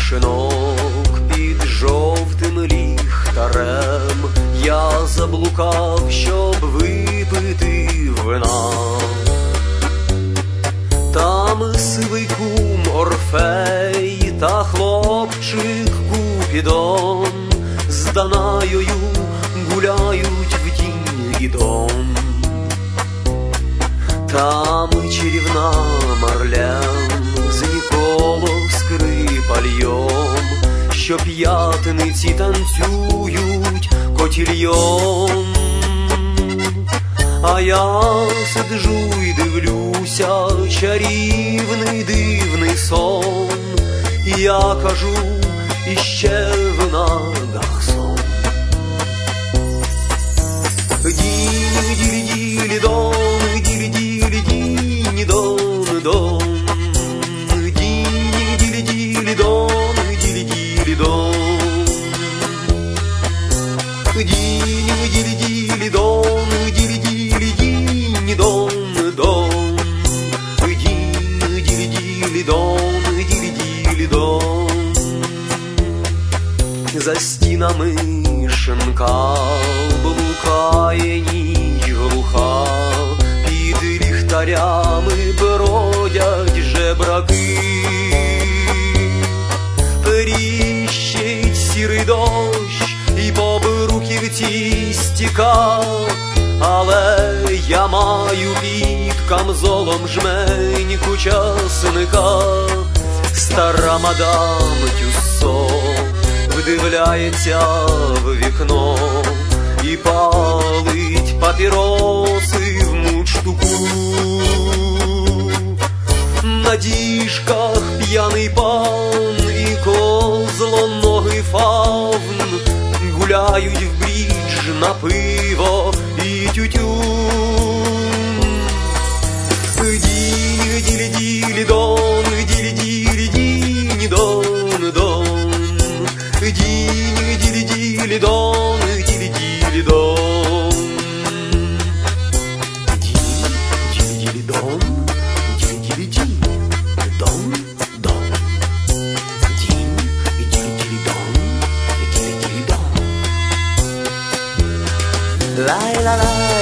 шинок під жовтим ліхтарем. Я заблукав, щоб випити вина. Там сивий кум Орфей та хлопчик Купідон з Данаєю гуляють в тінь Гідон. Там чарівна Марлен з Ніколо Скрипальйом, що п'ятниці танцюють котільйон. А я сиджу й дивлюся чарівний дивний сон. І я кажу, іще вина гарсон. Ділі-ділі-ділі-дон, ділі-ділі-дінь-дон-дон. Ділі-ділі-дон, ділі-ділі-дон. Ділі-ділі-дон, ділі-ділі-дінь-дон-дон. Ділі-ділі-дон, ділі-ділі-дон. За стінами шинка блукає ніч глуха, під ліхтарями бродять жебраки. Тріщить сірий дощ і по бруківці стіка, але я маю під камзолом жменьку часника. Стара мадам Тюссо вдивляється в вікно і палить папіроси в мундштуку. На діжках п'яний пан і козлоногий фавн гуляють в брідж на пиво і тютюн. Ділі-ділі-дон, ділі-ділі-дінь-дон-дон. Ділі-ділі-дон, ділі-ділі-дон. Ділі-ділі-дон, ділі-ділі-дін-дон-дон. Ділі-ділі-дон, ділі-ділі-дон. Ла-ла-ла.